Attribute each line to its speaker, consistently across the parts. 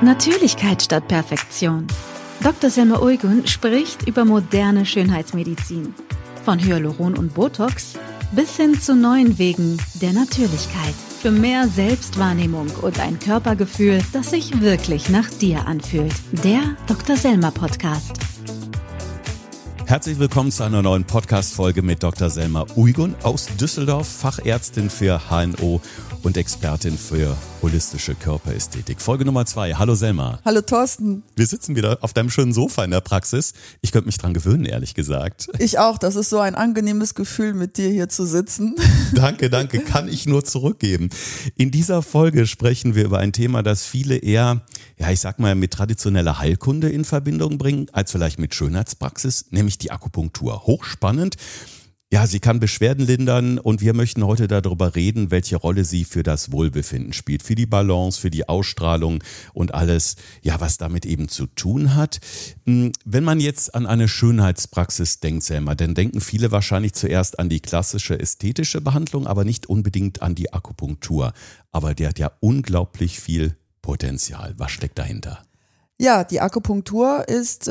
Speaker 1: Natürlichkeit statt Perfektion. Dr. Selma Uygun spricht über moderne Schönheitsmedizin. Von Hyaluron und Botox bis hin zu neuen Wegen der Natürlichkeit. Für mehr Selbstwahrnehmung und ein Körpergefühl, das sich wirklich nach dir anfühlt. Der Dr. Selma Podcast.
Speaker 2: Herzlich willkommen zu einer neuen Podcast-Folge mit Dr. Selma Uygun aus Düsseldorf, Fachärztin für HNO und Expertin für holistische Körperästhetik. Folge Nummer 2. Hallo Selma.
Speaker 3: Hallo Thorsten.
Speaker 2: Wir sitzen wieder auf deinem schönen Sofa in der Praxis. Ich könnte mich dran gewöhnen, ehrlich gesagt.
Speaker 3: Ich auch. Das ist so ein angenehmes Gefühl, mit dir hier zu sitzen.
Speaker 2: Danke. Kann ich nur zurückgeben. In dieser Folge sprechen wir über ein Thema, das viele eher, mit traditioneller Heilkunde in Verbindung bringen, als vielleicht mit Schönheitspraxis, nämlich die Akupunktur. Hochspannend. Ja, sie kann Beschwerden lindern und wir möchten heute darüber reden, welche Rolle sie für das Wohlbefinden spielt, für die Balance, für die Ausstrahlung und alles, was damit eben zu tun hat. Wenn man jetzt an eine Schönheitspraxis denkt, Selma, dann denken viele wahrscheinlich zuerst an die klassische ästhetische Behandlung, aber nicht unbedingt an die Akupunktur. Aber die hat ja unglaublich viel Potenzial. Was steckt dahinter?
Speaker 3: Ja, die Akupunktur ist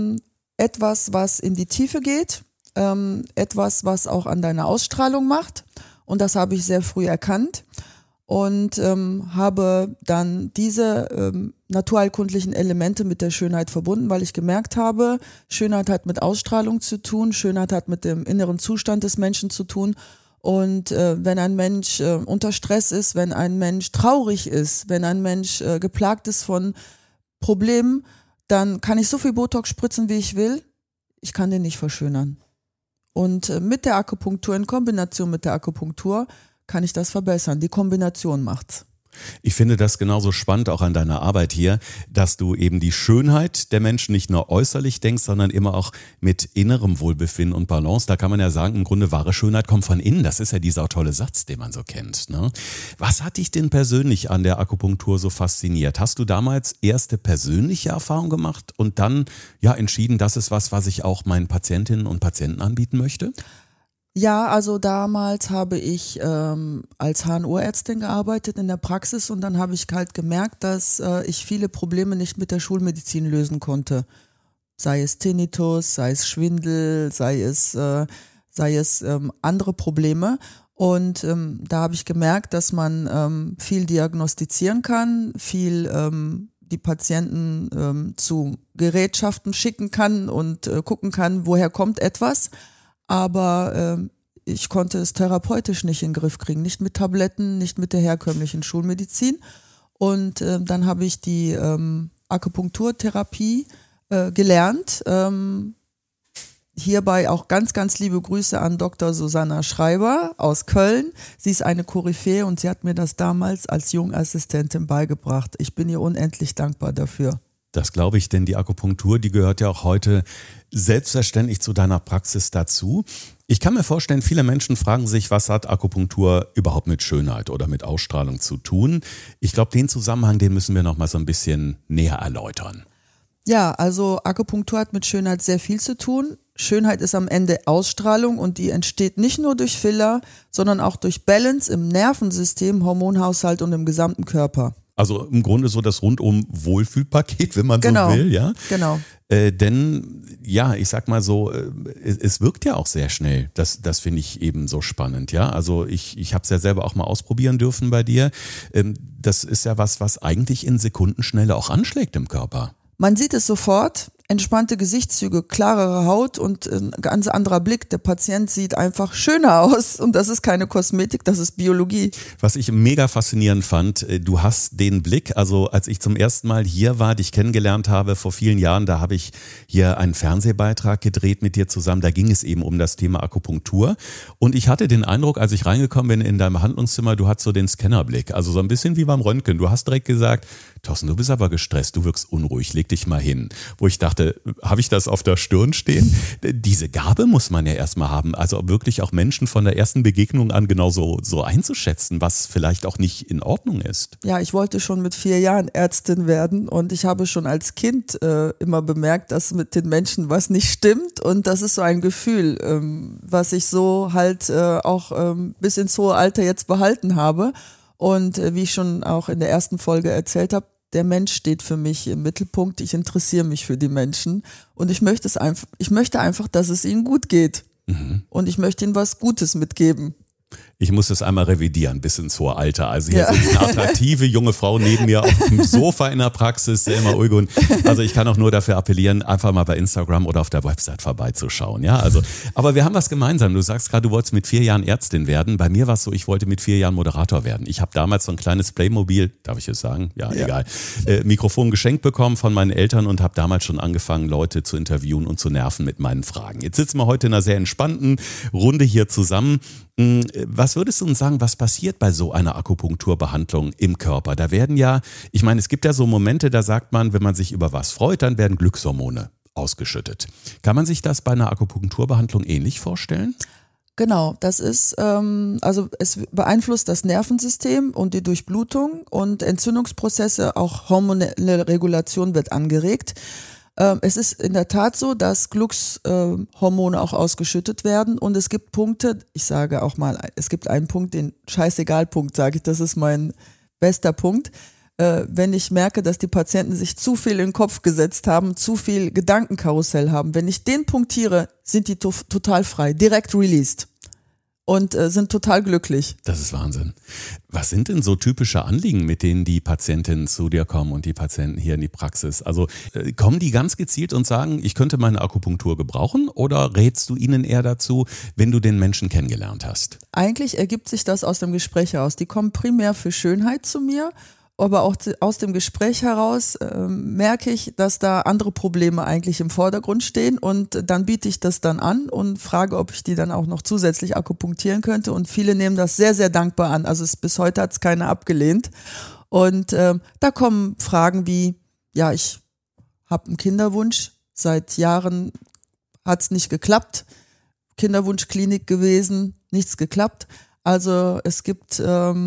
Speaker 3: etwas, was in die Tiefe geht. Etwas, was auch an deiner Ausstrahlung macht, und das habe ich sehr früh erkannt und habe dann diese naturheilkundlichen Elemente mit der Schönheit verbunden, weil ich gemerkt habe, Schönheit hat mit Ausstrahlung zu tun, Schönheit hat mit dem inneren Zustand des Menschen zu tun. Und wenn ein Mensch unter Stress ist, wenn ein Mensch traurig ist, wenn ein Mensch geplagt ist von Problemen, dann kann ich so viel Botox spritzen, wie ich will, ich kann den nicht verschönern. Und mit der Akupunktur, in Kombination mit der Akupunktur, kann ich das verbessern. Die Kombination macht's.
Speaker 2: Ich finde das genauso spannend auch an deiner Arbeit hier, dass du eben die Schönheit der Menschen nicht nur äußerlich denkst, sondern immer auch mit innerem Wohlbefinden und Balance. Da kann man ja sagen, im Grunde wahre Schönheit kommt von innen. Das ist ja dieser tolle Satz, den man so kennt, ne? Was hat dich denn persönlich an der Akupunktur so fasziniert? Hast du damals erste persönliche Erfahrung gemacht und dann entschieden, das ist was ich auch meinen Patientinnen und Patienten anbieten möchte?
Speaker 3: Ja, also damals habe ich als HNO-Ärztin gearbeitet in der Praxis, und dann habe ich halt gemerkt, dass ich viele Probleme nicht mit der Schulmedizin lösen konnte. Sei es Tinnitus, sei es Schwindel, sei es andere Probleme. Und da habe ich gemerkt, dass man viel diagnostizieren kann, viel die Patienten zu Gerätschaften schicken kann und gucken kann, woher kommt etwas. Aber ich konnte es therapeutisch nicht in den Griff kriegen, nicht mit Tabletten, nicht mit der herkömmlichen Schulmedizin. Und dann habe ich die Akupunkturtherapie gelernt. Hierbei auch ganz, ganz liebe Grüße an Dr. Susanna Schreiber aus Köln. Sie ist eine Koryphäe und sie hat mir das damals als Jungassistentin beigebracht. Ich bin ihr unendlich dankbar dafür.
Speaker 2: Das glaube ich, denn die Akupunktur, die gehört ja auch heute selbstverständlich zu deiner Praxis dazu. Ich kann mir vorstellen, viele Menschen fragen sich, was hat Akupunktur überhaupt mit Schönheit oder mit Ausstrahlung zu tun? Ich glaube, den Zusammenhang, den müssen wir noch mal so ein bisschen näher erläutern.
Speaker 3: Ja, also Akupunktur hat mit Schönheit sehr viel zu tun. Schönheit ist am Ende Ausstrahlung, und die entsteht nicht nur durch Filler, sondern auch durch Balance im Nervensystem, Hormonhaushalt und im gesamten Körper.
Speaker 2: Also im Grunde so das rundum Wohlfühlpaket, wenn man so will, ja?
Speaker 3: Genau.
Speaker 2: Denn ich sag mal so, es wirkt ja auch sehr schnell. Das finde ich eben so spannend, ja. Also ich habe es ja selber auch mal ausprobieren dürfen bei dir. Das ist ja was eigentlich in Sekundenschnelle auch anschlägt im Körper.
Speaker 3: Man sieht es sofort. Entspannte Gesichtszüge, klarere Haut und ein ganz anderer Blick. Der Patient sieht einfach schöner aus, und das ist keine Kosmetik, das ist Biologie.
Speaker 2: Was ich mega faszinierend fand, du hast den Blick, also als ich zum ersten Mal hier war, dich kennengelernt habe vor vielen Jahren, da habe ich hier einen Fernsehbeitrag gedreht mit dir zusammen, da ging es eben um das Thema Akupunktur, und ich hatte den Eindruck, als ich reingekommen bin in dein Behandlungszimmer, du hattest so den Scannerblick, also so ein bisschen wie beim Röntgen. Du hast direkt gesagt, Thorsten, du bist aber gestresst, du wirkst unruhig, leg dich mal hin. Wo ich dachte, habe ich das auf der Stirn stehen? Diese Gabe muss man ja erstmal haben, also wirklich auch Menschen von der ersten Begegnung an genauso so einzuschätzen, was vielleicht auch nicht in Ordnung ist.
Speaker 3: Ja, ich wollte schon mit 4 Jahren Ärztin werden, und ich habe schon als Kind immer bemerkt, dass mit den Menschen was nicht stimmt, und das ist so ein Gefühl, was ich so halt auch bis ins hohe Alter jetzt behalten habe. Und wie ich schon auch in der ersten Folge erzählt habe, der Mensch steht für mich im Mittelpunkt. Ich interessiere mich für die Menschen und ich möchte einfach, dass es ihnen gut geht. Und ich möchte ihnen was Gutes mitgeben.
Speaker 2: Ich muss das einmal revidieren bis ins hohe Alter. Also hier sitzt eine attraktive junge Frau neben mir auf dem Sofa in der Praxis, Selma Uygun. Also ich kann auch nur dafür appellieren, einfach mal bei Instagram oder auf der Website vorbeizuschauen. Ja, also, aber wir haben was gemeinsam. Du sagst gerade, du wolltest mit 4 Jahren Ärztin werden. Bei mir war es so, ich wollte mit 4 Jahren Moderator werden. Ich habe damals so ein kleines Playmobil, darf ich es sagen? Ja, egal. Mikrofon geschenkt bekommen von meinen Eltern und habe damals schon angefangen, Leute zu interviewen und zu nerven mit meinen Fragen. Jetzt sitzen wir heute in einer sehr entspannten Runde hier zusammen. Was würdest du uns sagen, was passiert bei so einer Akupunkturbehandlung im Körper? Da werden ja, ich meine, es gibt ja so Momente, da sagt man, wenn man sich über was freut, dann werden Glückshormone ausgeschüttet. Kann man sich das bei einer Akupunkturbehandlung ähnlich vorstellen?
Speaker 3: Genau, das ist, also es beeinflusst das Nervensystem und die Durchblutung und Entzündungsprozesse, auch hormonelle Regulation wird angeregt. Es ist in der Tat so, dass Glückshormone auch ausgeschüttet werden und es gibt Punkte, ich sage auch mal, es gibt einen Punkt, den Scheißegal-Punkt, sage ich, das ist mein bester Punkt. Wenn ich merke, dass die Patienten sich zu viel in den Kopf gesetzt haben, zu viel Gedankenkarussell haben, wenn ich den punktiere, sind die total frei, direkt released. Und sind total glücklich.
Speaker 2: Das ist Wahnsinn. Was sind denn so typische Anliegen, mit denen die Patientinnen zu dir kommen und die Patienten hier in die Praxis? Also kommen die ganz gezielt und sagen, ich könnte meine Akupunktur gebrauchen oder rätst du ihnen eher dazu, wenn du den Menschen kennengelernt hast?
Speaker 3: Eigentlich ergibt sich das aus dem Gespräch heraus. Die kommen primär für Schönheit zu mir. Aber auch aus dem Gespräch heraus merke ich, dass da andere Probleme eigentlich im Vordergrund stehen und dann biete ich das dann an und frage, ob ich die dann auch noch zusätzlich akupunktieren könnte und viele nehmen das sehr, sehr dankbar an. Also bis heute hat es keiner abgelehnt und da kommen Fragen wie, ja, ich habe einen Kinderwunsch, seit Jahren hat es nicht geklappt, Kinderwunschklinik gewesen, nichts geklappt. Also es gibt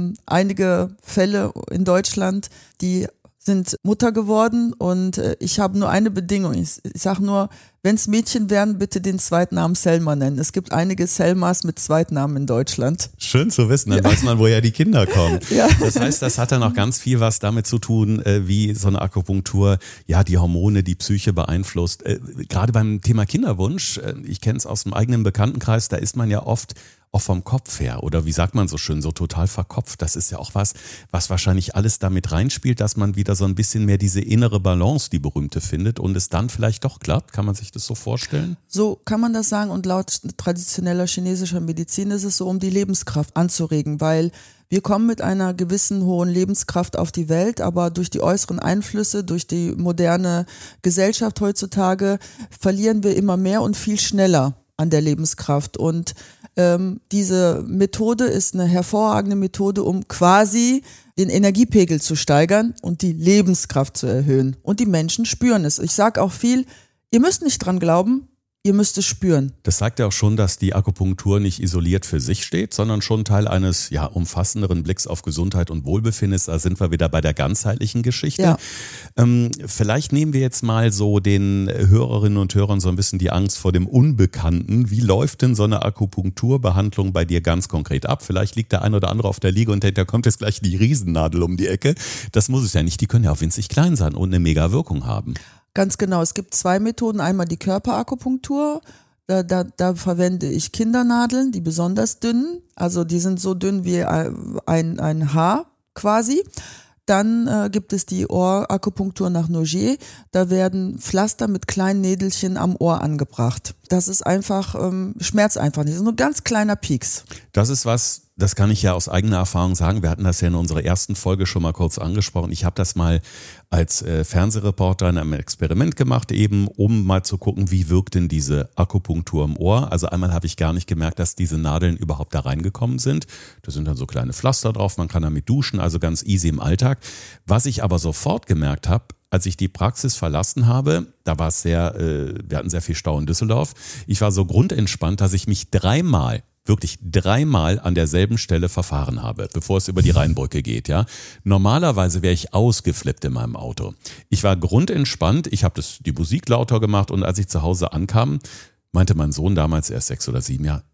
Speaker 3: einige Fälle in Deutschland, die sind Mutter geworden und ich habe nur eine Bedingung. Ich sage nur, wenn es Mädchen werden, bitte den Zweitnamen Selma nennen. Es gibt einige Selmas mit Zweitnamen in Deutschland.
Speaker 2: Schön zu wissen, dann weiß man, woher die Kinder kommen.
Speaker 3: Ja.
Speaker 2: Das heißt, das hat dann auch ganz viel was damit zu tun, wie so eine Akupunktur, ja, die Hormone, die Psyche beeinflusst. Gerade beim Thema Kinderwunsch, ich kenne es aus dem eigenen Bekanntenkreis, da ist man ja oft auch vom Kopf her oder wie sagt man so schön, so total verkopft. Das ist ja auch was wahrscheinlich alles damit reinspielt, dass man wieder so ein bisschen mehr diese innere Balance, die berühmte, findet und es dann vielleicht doch klappt. Kann man sich das so vorstellen?
Speaker 3: So kann man das sagen und laut traditioneller chinesischer Medizin ist es so, um die Lebenskraft anzuregen, weil wir kommen mit einer gewissen hohen Lebenskraft auf die Welt, aber durch die äußeren Einflüsse, durch die moderne Gesellschaft heutzutage verlieren wir immer mehr und viel schneller an der Lebenskraft und diese Methode ist eine hervorragende Methode, um quasi den Energiepegel zu steigern und die Lebenskraft zu erhöhen. Und die Menschen spüren es. Ich sage auch viel, ihr müsst nicht dran glauben, ihr müsst es spüren. Das
Speaker 2: zeigt ja auch schon, dass die Akupunktur nicht isoliert für sich steht, sondern schon Teil eines umfassenderen Blicks auf Gesundheit und Wohlbefinden ist. Da sind wir wieder bei der ganzheitlichen Geschichte. Ja. Vielleicht nehmen wir jetzt mal so den Hörerinnen und Hörern so ein bisschen die Angst vor dem Unbekannten. Wie läuft denn so eine Akupunkturbehandlung bei dir ganz konkret ab? Vielleicht liegt der ein oder andere auf der Liege und denkt, da kommt jetzt gleich die Riesennadel um die Ecke. Das muss es ja nicht. Die können ja auch winzig klein sein und eine mega Wirkung haben.
Speaker 3: Ganz genau, es gibt 2 Methoden, einmal die Körperakupunktur, da verwende ich Kindernadeln, die besonders dünnen, also die sind so dünn wie ein Haar quasi. Dann gibt es die Ohrakupunktur nach Nogier, da werden Pflaster mit kleinen Nädelchen am Ohr angebracht. Das ist einfach, schmerzt einfach nicht, das ist nur ein ganz kleiner Pieks.
Speaker 2: Das ist was, das kann ich ja aus eigener Erfahrung sagen, wir hatten das ja in unserer ersten Folge schon mal kurz angesprochen. Ich habe das mal als Fernsehreporter in einem Experiment gemacht, eben um mal zu gucken, wie wirkt denn diese Akupunktur im Ohr. Also einmal habe ich gar nicht gemerkt, dass diese Nadeln überhaupt da reingekommen sind. Da sind dann so kleine Pflaster drauf, man kann damit duschen, also ganz easy im Alltag. Was ich aber sofort gemerkt habe, als ich die Praxis verlassen habe, da war es wir hatten sehr viel Stau in Düsseldorf. Ich war so grundentspannt, dass ich mich wirklich dreimal an derselben Stelle verfahren habe, bevor es über die Rheinbrücke geht. Ja, normalerweise wäre ich ausgeflippt in meinem Auto. Ich war grundentspannt, ich habe die Musik lauter gemacht und als ich zu Hause ankam, meinte mein Sohn damals, er ist 6 oder 7 Jahre,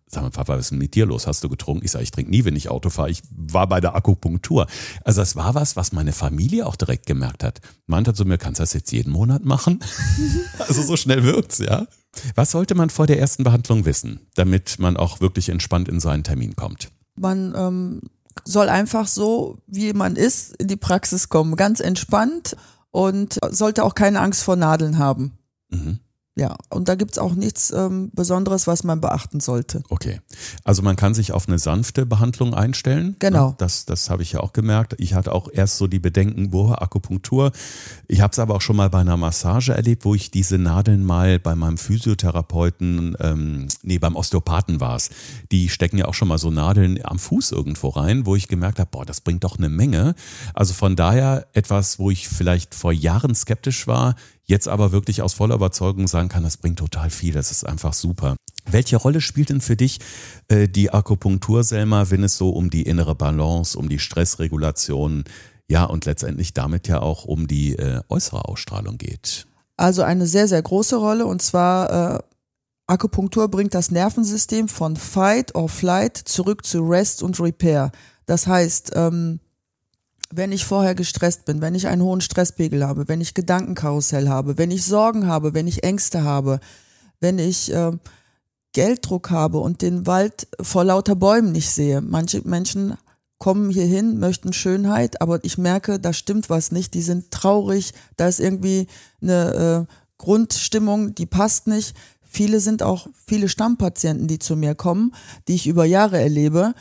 Speaker 2: Sag mal, Papa, was ist denn mit dir los? Hast du getrunken? Ich sage, ich trinke nie, wenn ich Auto fahre. Ich war bei der Akupunktur. Also das war was meine Familie auch direkt gemerkt hat. Meinte zu mir, kannst du das jetzt jeden Monat machen? Also so schnell wirkt's, ja. Was sollte man vor der ersten Behandlung wissen, damit man auch wirklich entspannt in seinen Termin kommt?
Speaker 3: Man soll einfach so, wie man ist, in die Praxis kommen. Ganz entspannt und sollte auch keine Angst vor Nadeln haben.
Speaker 2: Mhm.
Speaker 3: Ja, und da gibt's auch nichts Besonderes, was man beachten sollte.
Speaker 2: Okay, also man kann sich auf eine sanfte Behandlung einstellen.
Speaker 3: Genau.
Speaker 2: Das habe ich ja auch gemerkt. Ich hatte auch erst so die Bedenken, Akupunktur. Ich habe es aber auch schon mal bei einer Massage erlebt, wo ich diese Nadeln mal bei meinem Physiotherapeuten, beim Osteopathen war es. Die stecken ja auch schon mal so Nadeln am Fuß irgendwo rein, wo ich gemerkt habe, boah, das bringt doch eine Menge. Also von daher etwas, wo ich vielleicht vor Jahren skeptisch war, jetzt aber wirklich aus voller Überzeugung sagen kann, das bringt total viel, das ist einfach super. Welche Rolle spielt denn für dich die Akupunktur, Selma, wenn es so um die innere Balance, um die Stressregulation, ja und letztendlich damit ja auch um die äußere Ausstrahlung geht?
Speaker 3: Also eine sehr, sehr große Rolle, und zwar Akupunktur bringt das Nervensystem von Fight or Flight zurück zu Rest und Repair. Das heißt, wenn ich vorher gestresst bin, wenn ich einen hohen Stresspegel habe, wenn ich Gedankenkarussell habe, wenn ich Sorgen habe, wenn ich Ängste habe, wenn ich Gelddruck habe und den Wald vor lauter Bäumen nicht sehe. Manche Menschen kommen hier hin, möchten Schönheit, aber ich merke, da stimmt was nicht, die sind traurig, da ist irgendwie eine Grundstimmung, die passt nicht. Viele Stammpatienten, die zu mir kommen, die ich über Jahre erlebe,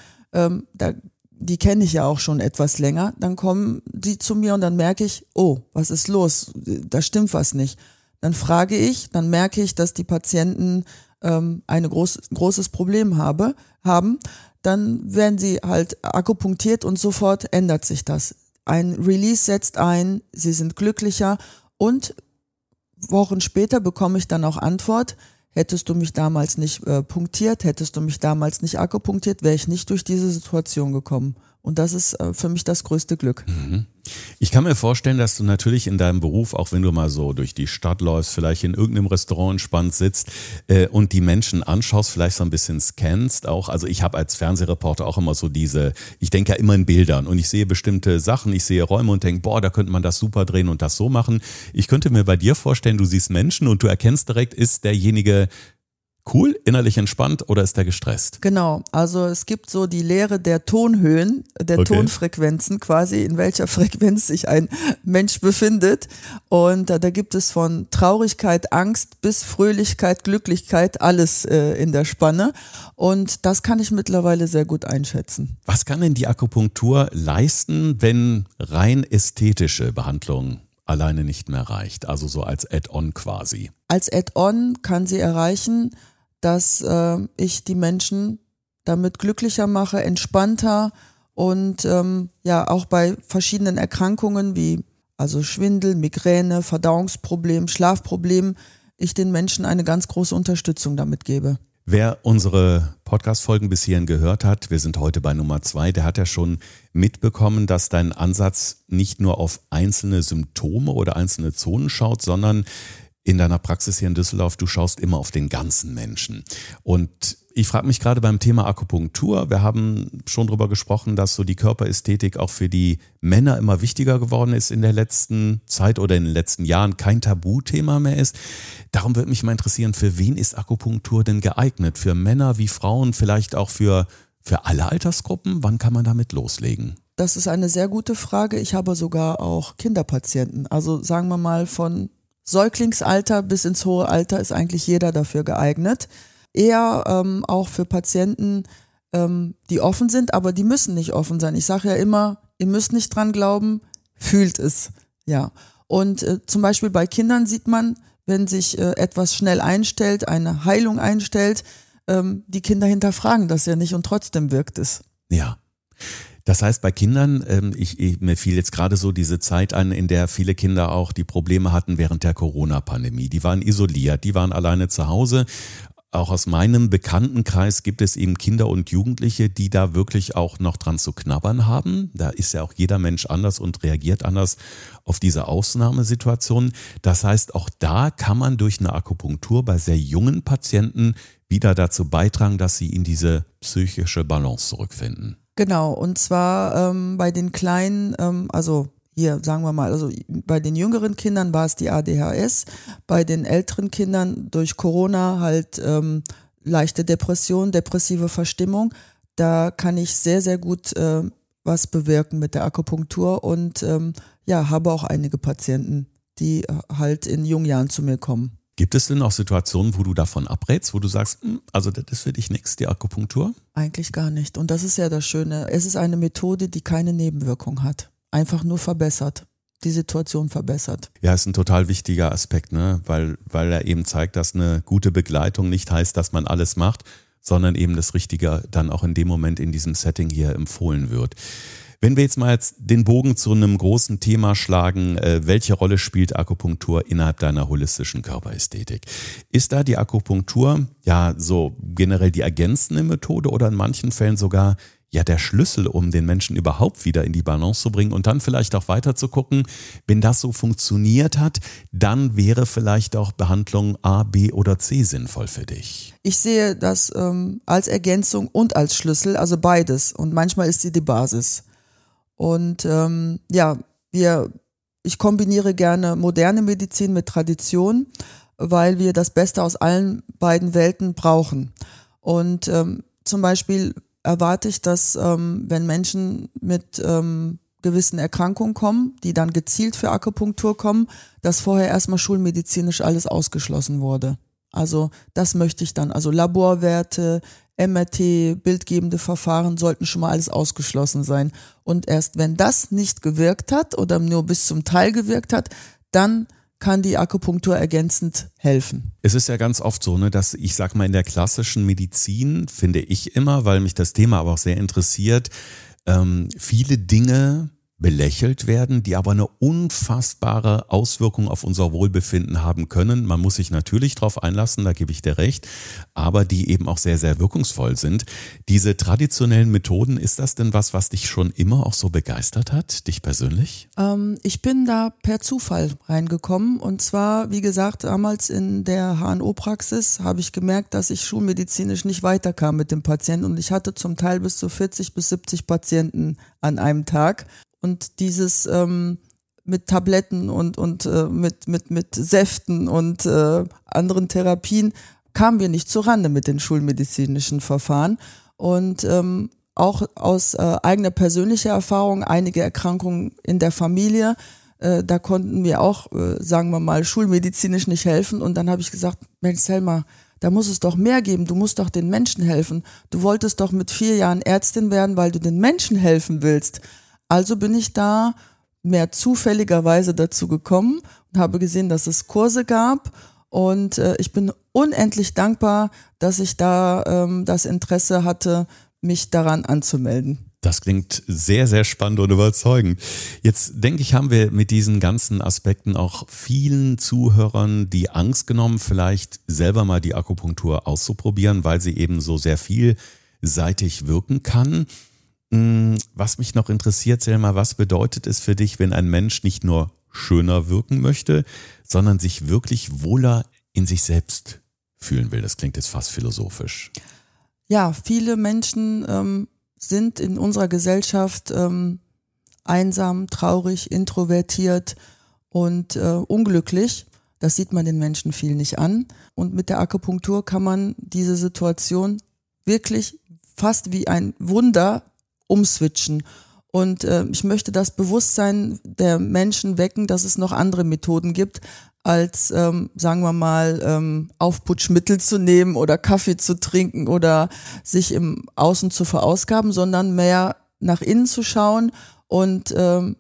Speaker 3: die kenne ich ja auch schon etwas länger, dann kommen sie zu mir und dann merke ich, oh, was ist los? Da stimmt was nicht. Dann frage ich, dann merke ich, dass die Patienten ein großes Problem haben. Dann werden sie halt akupunktiert und sofort ändert sich das. Ein Release setzt ein, sie sind glücklicher und Wochen später bekomme ich dann auch Antwort, hättest du mich damals nicht punktiert, hättest du mich damals nicht akupunktiert, wäre ich nicht durch diese Situation gekommen. Und das ist für mich das größte Glück.
Speaker 2: Mhm. Ich kann mir vorstellen, dass du natürlich in deinem Beruf, auch wenn du mal so durch die Stadt läufst, vielleicht in irgendeinem Restaurant entspannt sitzt und die Menschen anschaust, vielleicht so ein bisschen scannst auch. Also ich habe als Fernsehreporter auch immer so ich denke ja immer in Bildern und ich sehe bestimmte Sachen, ich sehe Räume und denke, boah, da könnte man das super drehen und das so machen. Ich könnte mir bei dir vorstellen, du siehst Menschen und du erkennst direkt, ist derjenige cool, innerlich entspannt oder ist der gestresst?
Speaker 3: Genau, also es gibt so die Lehre der Tonhöhen, der Tonfrequenzen quasi, in welcher Frequenz sich ein Mensch befindet. Und da gibt es von Traurigkeit, Angst bis Fröhlichkeit, Glücklichkeit, alles in der Spanne. Und das kann ich mittlerweile sehr gut einschätzen.
Speaker 2: Was kann denn die Akupunktur leisten, wenn rein ästhetische Behandlung alleine nicht mehr reicht? Also so als Add-on quasi.
Speaker 3: Als Add-on kann sie erreichen, dass ich die Menschen damit glücklicher mache, entspannter und auch bei verschiedenen Erkrankungen wie also Schwindel, Migräne, Verdauungsproblem, Schlafproblem, ich den Menschen eine ganz große Unterstützung damit gebe.
Speaker 2: Wer unsere Podcast-Folgen bis hierhin gehört hat, wir sind heute bei Nummer 2, der hat ja schon mitbekommen, dass dein Ansatz nicht nur auf einzelne Symptome oder einzelne Zonen schaut, sondern in deiner Praxis hier in Düsseldorf, du schaust immer auf den ganzen Menschen. Und ich frage mich gerade beim Thema Akupunktur, wir haben schon drüber gesprochen, dass so die Körperästhetik auch für die Männer immer wichtiger geworden ist in der letzten Zeit oder in den letzten Jahren, kein Tabuthema mehr ist. Darum würde mich mal interessieren, für wen ist Akupunktur denn geeignet? Für Männer wie Frauen, vielleicht auch für alle Altersgruppen? Wann kann man damit loslegen?
Speaker 3: Das ist eine sehr gute Frage. Ich habe sogar auch Kinderpatienten. Also sagen wir mal von Säuglingsalter bis ins hohe Alter ist eigentlich jeder dafür geeignet. Eher auch für Patienten, die offen sind, aber die müssen nicht offen sein. Ich sage ja immer, ihr müsst nicht dran glauben, fühlt es. Ja. Und zum Beispiel bei Kindern sieht man, wenn sich etwas schnell einstellt, eine Heilung einstellt, die Kinder hinterfragen das ja nicht und trotzdem wirkt es.
Speaker 2: Ja. Das heißt, bei Kindern, mir fiel jetzt gerade so diese Zeit an, in der viele Kinder auch die Probleme hatten während der Corona-Pandemie. Die waren isoliert, die waren alleine zu Hause. Auch aus meinem Bekanntenkreis gibt es eben Kinder und Jugendliche, die da wirklich auch noch dran zu knabbern haben. Da ist ja auch jeder Mensch anders und reagiert anders auf diese Ausnahmesituation. Das heißt, auch da kann man durch eine Akupunktur bei sehr jungen Patienten wieder dazu beitragen, dass sie in diese psychische Balance zurückfinden.
Speaker 3: Genau, und zwar bei den kleinen, sagen wir mal, also bei den jüngeren Kindern war es die ADHS, bei den älteren Kindern durch Corona halt leichte Depression, depressive Verstimmung. Da kann ich sehr, sehr gut was bewirken mit der Akupunktur und habe auch einige Patienten, die halt in jungen Jahren zu mir kommen.
Speaker 2: Gibt es denn auch Situationen, wo du davon abrätst, wo du sagst, also das ist für dich nichts, die Akupunktur?
Speaker 3: Eigentlich gar nicht. Und das ist ja das Schöne. Es ist eine Methode, die keine Nebenwirkung hat. Einfach nur verbessert. Die Situation verbessert.
Speaker 2: Ja, ist ein total wichtiger Aspekt, ne? Weil er eben zeigt, dass eine gute Begleitung nicht heißt, dass man alles macht, sondern eben das Richtige dann auch in dem Moment in diesem Setting hier empfohlen wird. Wenn wir jetzt mal den Bogen zu einem großen Thema schlagen, welche Rolle spielt Akupunktur innerhalb deiner holistischen Körperästhetik? Ist da die Akupunktur ja so generell die ergänzende Methode oder in manchen Fällen sogar ja der Schlüssel, um den Menschen überhaupt wieder in die Balance zu bringen und dann vielleicht auch weiter zu gucken, wenn das so funktioniert hat, dann wäre vielleicht auch Behandlung A, B oder C sinnvoll für dich?
Speaker 3: Ich sehe das als Ergänzung und als Schlüssel, also beides. Und manchmal ist sie die Basis. Und ich kombiniere gerne moderne Medizin mit Tradition, weil wir das Beste aus allen beiden Welten brauchen. Und zum Beispiel erwarte ich, dass wenn Menschen mit gewissen Erkrankungen kommen, die dann gezielt für Akupunktur kommen, dass vorher erstmal schulmedizinisch alles ausgeschlossen wurde. Also das möchte ich dann. Also Laborwerte, MRT, bildgebende Verfahren sollten schon mal alles ausgeschlossen sein. Und erst wenn das nicht gewirkt hat oder nur bis zum Teil gewirkt hat, dann kann die Akupunktur ergänzend helfen.
Speaker 2: Es ist ja ganz oft so, ne, dass ich sag mal in der klassischen Medizin, finde ich immer, weil mich das Thema aber auch sehr interessiert, viele Dinge belächelt werden, die aber eine unfassbare Auswirkung auf unser Wohlbefinden haben können. Man muss sich natürlich darauf einlassen, da gebe ich dir recht, aber die eben auch sehr, sehr wirkungsvoll sind. Diese traditionellen Methoden, ist das denn was dich schon immer auch so begeistert hat, dich persönlich?
Speaker 3: Ich bin da per Zufall reingekommen und zwar, wie gesagt, damals in der HNO-Praxis habe ich gemerkt, dass ich schulmedizinisch nicht weiterkam mit dem Patienten und ich hatte zum Teil bis zu 40 bis 70 Patienten an einem Tag. Und dieses mit Tabletten und mit Säften und anderen Therapien kamen wir nicht zurande mit den schulmedizinischen Verfahren. Und auch aus eigener persönlicher Erfahrung, einige Erkrankungen in der Familie, da konnten wir auch, sagen wir mal, schulmedizinisch nicht helfen. Und dann habe ich gesagt, Mensch Selma, da muss es doch mehr geben, du musst doch den Menschen helfen. Du wolltest doch mit 4 Jahren Ärztin werden, weil du den Menschen helfen willst. Also bin ich da mehr zufälligerweise dazu gekommen und habe gesehen, dass es Kurse gab und ich bin unendlich dankbar, dass ich da das Interesse hatte, mich daran anzumelden.
Speaker 2: Das klingt sehr, sehr spannend und überzeugend. Jetzt denke ich, haben wir mit diesen ganzen Aspekten auch vielen Zuhörern die Angst genommen, vielleicht selber mal die Akupunktur auszuprobieren, weil sie eben so sehr vielseitig wirken kann. Was mich noch interessiert, Selma, was bedeutet es für dich, wenn ein Mensch nicht nur schöner wirken möchte, sondern sich wirklich wohler in sich selbst fühlen will? Das klingt jetzt fast philosophisch.
Speaker 3: Ja, viele Menschen sind in unserer Gesellschaft einsam, traurig, introvertiert und unglücklich. Das sieht man den Menschen viel nicht an. Und mit der Akupunktur kann man diese Situation wirklich fast wie ein Wunder umswitchen. Und ich möchte das Bewusstsein der Menschen wecken, dass es noch andere Methoden gibt, als, sagen wir mal, Aufputschmittel zu nehmen oder Kaffee zu trinken oder sich im Außen zu verausgaben, sondern mehr nach innen zu schauen und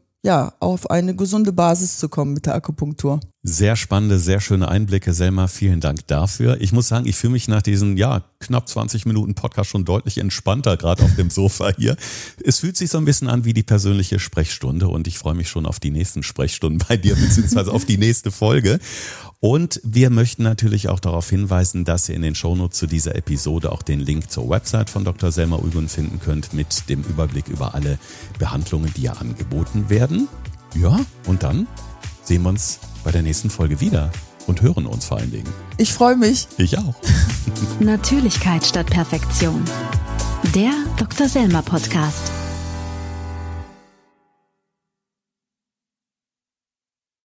Speaker 3: auf eine gesunde Basis zu kommen mit der Akupunktur.
Speaker 2: Sehr spannende, sehr schöne Einblicke, Selma. Vielen Dank dafür. Ich muss sagen, ich fühle mich nach diesen knapp 20 Minuten Podcast schon deutlich entspannter, gerade auf dem Sofa hier. Es fühlt sich so ein bisschen an wie die persönliche Sprechstunde und ich freue mich schon auf die nächsten Sprechstunden bei dir, beziehungsweise auf die nächste Folge. Und wir möchten natürlich auch darauf hinweisen, dass ihr in den Shownotes zu dieser Episode auch den Link zur Website von Dr. Selma Uygun finden könnt mit dem Überblick über alle Behandlungen, die ja angeboten werden. Ja, und dann sehen wir uns bei der nächsten Folge wieder. und hören uns vor allen Dingen.
Speaker 3: Ich freue mich.
Speaker 2: Ich auch.
Speaker 1: Natürlichkeit statt Perfektion. Der Dr. Selmer Podcast.